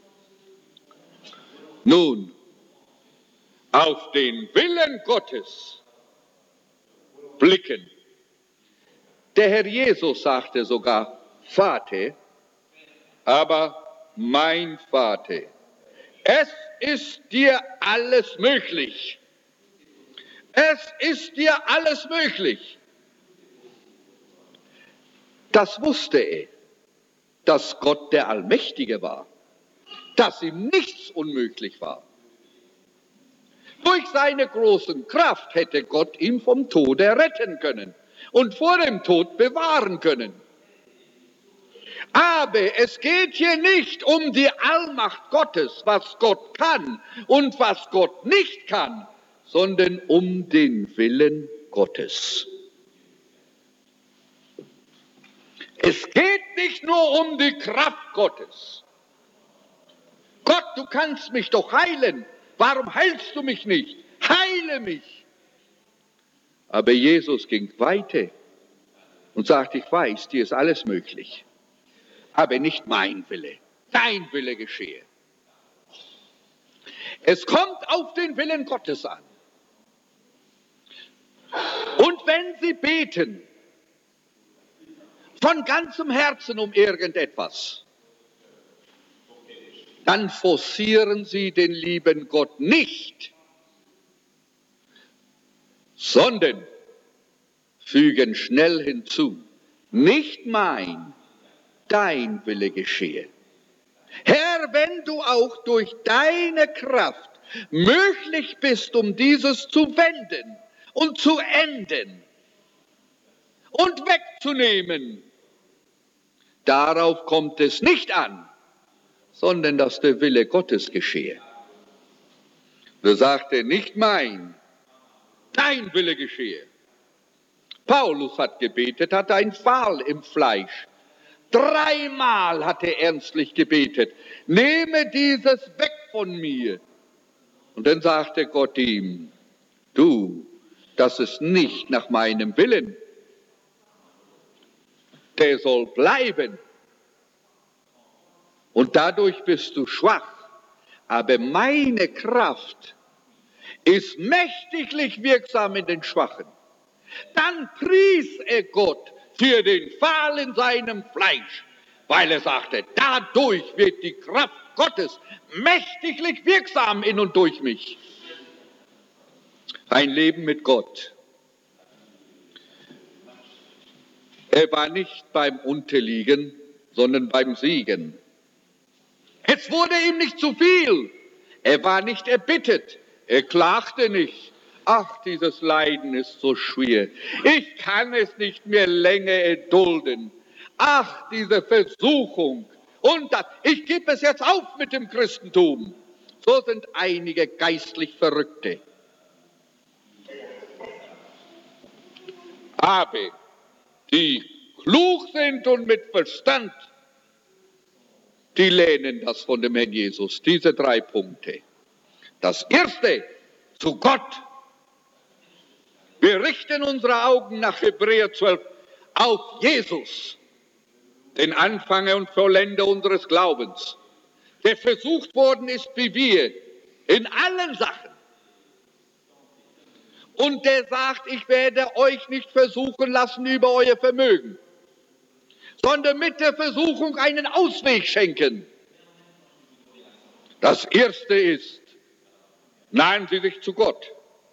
[SPEAKER 1] Nun, auf den Willen Gottes blicken. Der Herr Jesus sagte sogar, Vater, aber mein Vater, es ist dir alles möglich. Es ist dir alles möglich. Das wusste er, dass Gott der Allmächtige war, dass ihm nichts unmöglich war. Durch seine große Kraft hätte Gott ihn vom Tode retten können und vor dem Tod bewahren können. Aber es geht hier nicht um die Allmacht Gottes, was Gott kann und was Gott nicht kann, sondern um den Willen Gottes. Es geht nicht nur um die Kraft Gottes. Gott, du kannst mich doch heilen. Warum heilst du mich nicht? Heile mich. Aber Jesus ging weiter und sagte, ich weiß, dir ist alles möglich. Aber nicht mein Wille, dein Wille geschehe. Es kommt auf den Willen Gottes an. Und wenn Sie beten, von ganzem Herzen um irgendetwas, dann forcieren Sie den lieben Gott nicht, sondern fügen schnell hinzu, nicht mein, dein Wille geschehe. Herr, wenn du auch durch deine Kraft möglich bist, um dieses zu wenden und zu enden und wegzunehmen, darauf kommt es nicht an, sondern dass der Wille Gottes geschehe. So sagt er, nicht mein, dein Wille geschehe. Paulus hat gebetet, hatte ein Pfahl im Fleisch. 3-mal hat er ernstlich gebetet, nehme dieses weg von mir. Und dann sagte Gott ihm, du, das ist nicht nach meinem Willen. Der soll bleiben. Und dadurch bist du schwach. Aber meine Kraft ist mächtiglich wirksam in den Schwachen. Dann pries er Gott für den Pfahl in seinem Fleisch, weil er sagte, dadurch wird die Kraft Gottes mächtiglich wirksam in und durch mich. Ein Leben mit Gott. Er war nicht beim Unterliegen, sondern beim Siegen. Es wurde ihm nicht zu viel. Er war nicht erbittet. Er klagte nicht. Ach, dieses Leiden ist so schwer. Ich kann es nicht mehr länger erdulden. Ach, diese Versuchung. Und das, ich gebe es jetzt auf mit dem Christentum. So sind einige geistlich Verrückte. Aber die klug sind und mit Verstand, die lehnen das von dem Herrn Jesus. Diese 3 Punkte. Das erste, zu Gott. Wir richten unsere Augen nach Hebräer 12 auf Jesus, den Anfänger und Vollender unseres Glaubens, der versucht worden ist wie wir in allen Sachen. Und der sagt, ich werde euch nicht versuchen lassen über euer Vermögen, sondern mit der Versuchung einen Ausweg schenken. Das erste ist, nahen Sie sich zu Gott.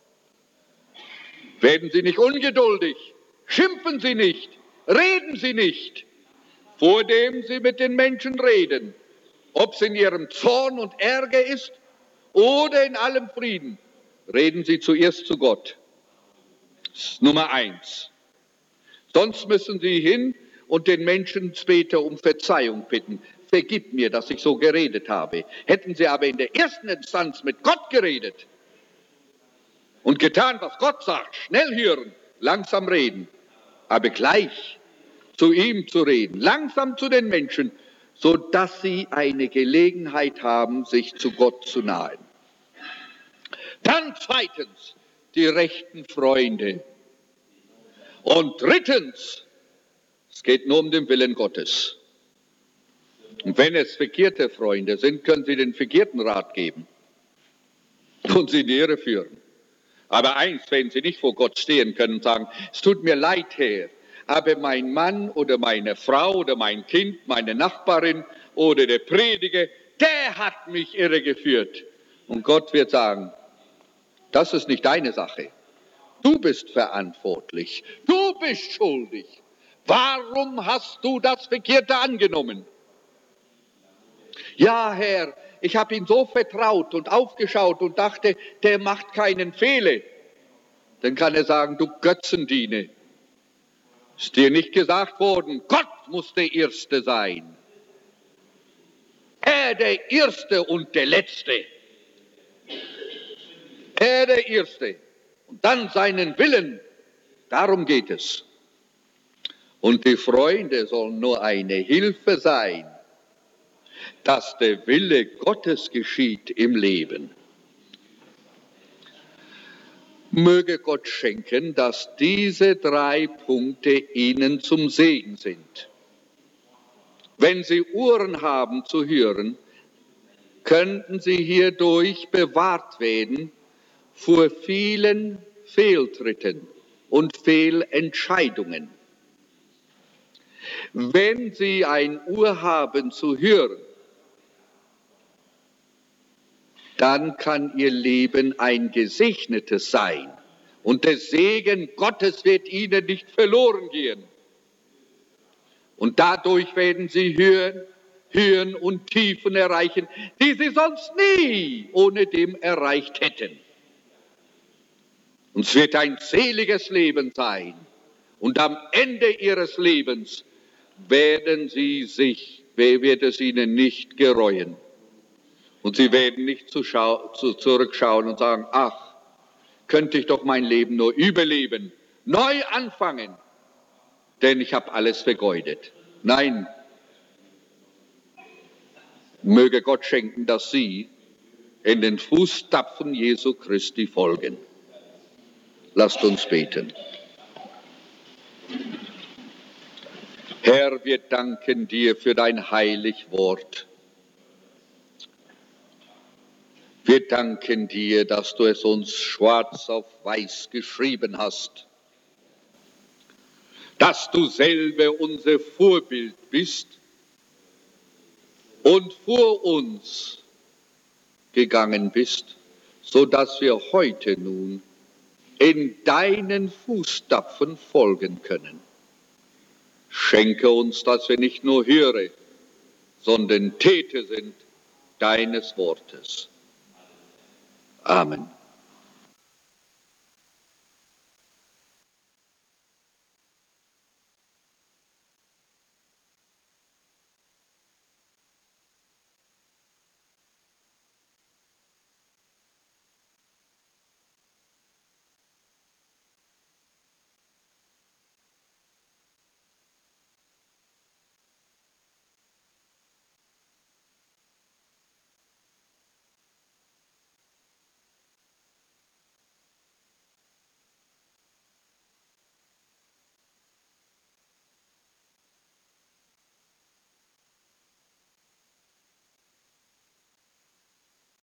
[SPEAKER 1] Werden Sie nicht ungeduldig, schimpfen Sie nicht, reden Sie nicht, vor dem Sie mit den Menschen reden, ob es in Ihrem Zorn und Ärger ist oder in allem Frieden. Reden Sie zuerst zu Gott. Das ist Nummer 1. Sonst müssen Sie hin und den Menschen später um Verzeihung bitten. Vergib mir, dass ich so geredet habe. Hätten Sie aber in der ersten Instanz mit Gott geredet und getan, was Gott sagt, schnell hören, langsam reden, aber gleich zu ihm zu reden, langsam zu den Menschen, sodass sie eine Gelegenheit haben, sich zu Gott zu nahen. Dann zweitens, die rechten Freunde. Und drittens, es geht nur um den Willen Gottes. Und wenn es verkehrte Freunde sind, können Sie den verkehrten Rat geben und sie in die Irre führen. Aber eins werden Sie nicht vor Gott stehen können und sagen, es tut mir leid, Herr, aber mein Mann oder meine Frau oder mein Kind, meine Nachbarin oder der Prediger, der hat mich irregeführt. Und Gott wird sagen, das ist nicht deine Sache. Du bist verantwortlich. Du bist schuldig. Warum hast du das Verkehrte angenommen? Ja, Herr, ich habe ihn so vertraut und aufgeschaut und dachte, der macht keinen Fehler. Dann kann er sagen, du Götzendiener. Ist dir nicht gesagt worden, Gott muss der Erste sein. Er der Erste und der Letzte. Er der Erste. Und dann seinen Willen. Darum geht es. Und die Freunde sollen nur eine Hilfe sein, dass der Wille Gottes geschieht im Leben. Möge Gott schenken, dass diese 3 Punkte Ihnen zum Segen sind. Wenn Sie Ohren haben zu hören, könnten Sie hierdurch bewahrt werden vor vielen Fehltritten und Fehlentscheidungen. Wenn Sie ein Ohr haben zu hören, dann kann Ihr Leben ein gesegnetes sein. Und der Segen Gottes wird Ihnen nicht verloren gehen. Und dadurch werden Sie Höhen und Tiefen erreichen, die Sie sonst nie ohne dem erreicht hätten. Und es wird ein seliges Leben sein. Und am Ende Ihres Lebens wird es Ihnen nicht gereuen. Und Sie werden nicht zurückschauen und sagen, ach, könnte ich doch mein Leben nur überleben, neu anfangen, denn ich habe alles vergeudet. Nein, möge Gott schenken, dass Sie in den Fußstapfen Jesu Christi folgen. Lasst uns beten. Herr, wir danken dir für dein heilig Wort. Wir danken dir, dass du es uns schwarz auf weiß geschrieben hast, dass du selber unser Vorbild bist und vor uns gegangen bist, so dass wir heute nun in deinen Fußstapfen folgen können. Schenke uns, dass wir nicht nur Hörer, sondern Täter sind deines Wortes. Amen.